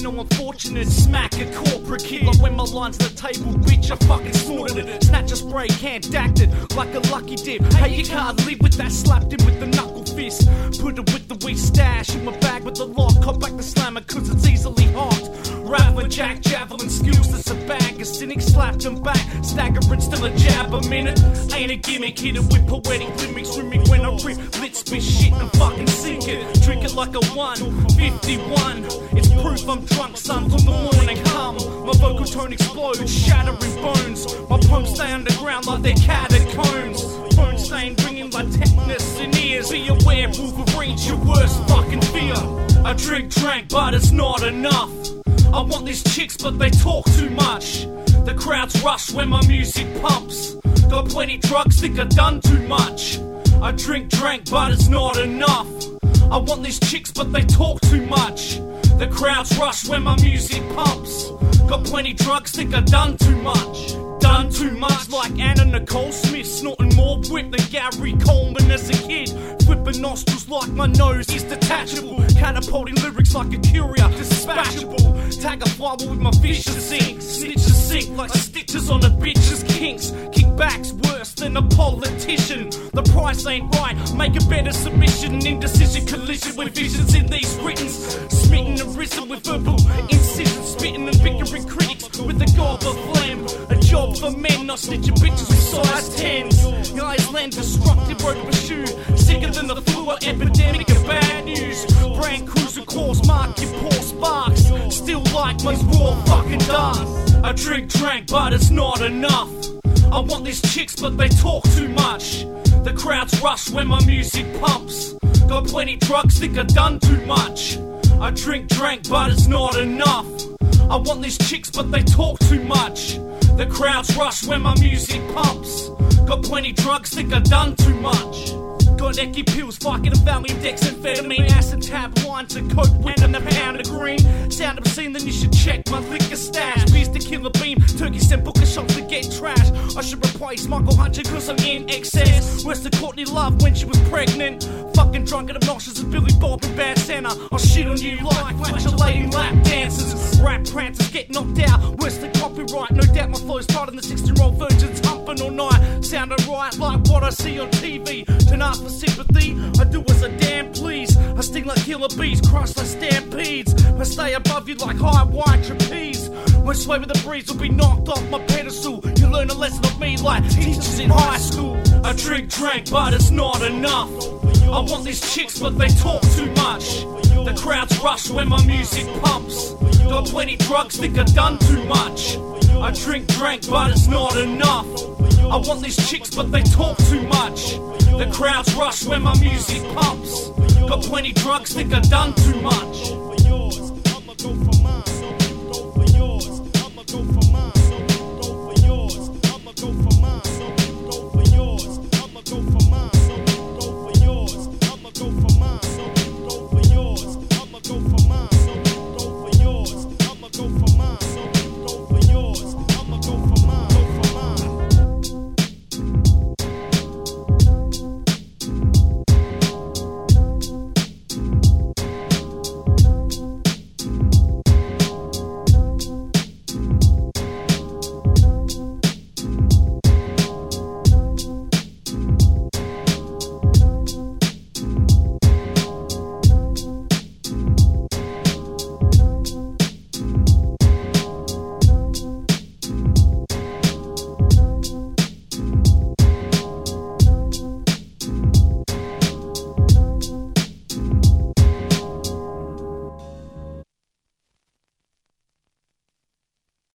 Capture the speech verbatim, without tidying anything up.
so unfortunate. Smack a corporate kid, like when my line's the table, bitch, I fucking snorted it. Snatch a spray, can't act it like a lucky dip. Hey, you can't live with that, slapped him with the knuckle fist. Put it with the weed stash in my bag with the lock. Cop back the slammer cause it's easily hot. Rattling jack, javelin skills, that's a bag. A cynic slapped him back, staggering still a jab a minute. Ain't a gimmick, hit it with poetic lyrics. Rhythmic when I rip, lit spit shit and fucking sink it. Drink it like a one fifty-one. It's proof I'm drunk, son, from the morning hum. My vocal tone explodes, shattering bones. My poems stay underground like they're catacombs. Phone stain ringing like tetanus in ears. Be aware, Wolverine's your worst fucking fear. I drink, drank, but it's not enough. I want these chicks, but they talk too much. The crowds rush when my music pumps. Got plenty drugs, think I've done too much. I drink, drank, but it's not enough. I want these chicks, but they talk too much. The crowds rush when my music pumps. Got plenty drugs, think I've done too much. Done too much like Anna Nicole Smith. Snorting more whip than Gary Coleman as a kid. Flipping nostrils like my nose is detachable. Catapulting lyrics like a courier, dispatchable. Tag a flower with my vicious sink. Snitches sink like stitches on a bitch's kinks. Kickbacks worse than a politician. The price ain't right, make a better submission. Indecision collision with visions in these writtens. Smitten and risen with verbal incisions. Spitting and bickering critics with the god of flame. A job for men, not snitching bitches with size tens. Guys land destructive, road pursue. Sicker than the flu or epidemic of bad news. Brand cruiser course, mark your poor sparks. Still like my raw fucking dark. I drink, drank, but it's not enough. I want these chicks, but they talk too much. The crowds rush when my music pumps. Got plenty drugs, think I've done too much. I drink, drank, but it's not enough. I want these chicks, but they talk too much. The crowds rush when my music pumps. Got plenty drugs, think I've done too much. Got Ecky pills, Vicodin, Valium, dexamphetamine, acid tab, lines and coke, and a pound of green. Sound obscene, then you should check my liquor stash. Beers to kill a beam, turkeys send booker shots to get trash. I should replace Michael Hunter cause I'm in excess. Where's the Courtney Love when she was pregnant? Fucking drunk and obnoxious as Billy Bob in Bad Santa. I'll shit on you like flatulating lap dancers. Rap prancers get knocked out, worse than copyright. No doubt my flow's tight on the sixteen-year-old virgins humping all night. Sounding right like what I see on T V. Turn up for sympathy, I do as I damn please. I sting like killer bees, crush like stampedes. I stay above you like high wire trapeze. When sway with the breeze will be knocked off my pedestal. You learn a lesson of me like teachers in high school. I drink, drank, but it's not enough. I want these chicks, but they talk too much. The crowds rush when my music pumps. Got plenty drugs, think I've done too much. I drink, drank, but it's not enough. I want these chicks, but they talk too much. The crowds rush when my music pumps. Got plenty drugs, think I've done too much. I'ma go for mine, you go for yours. I'ma go for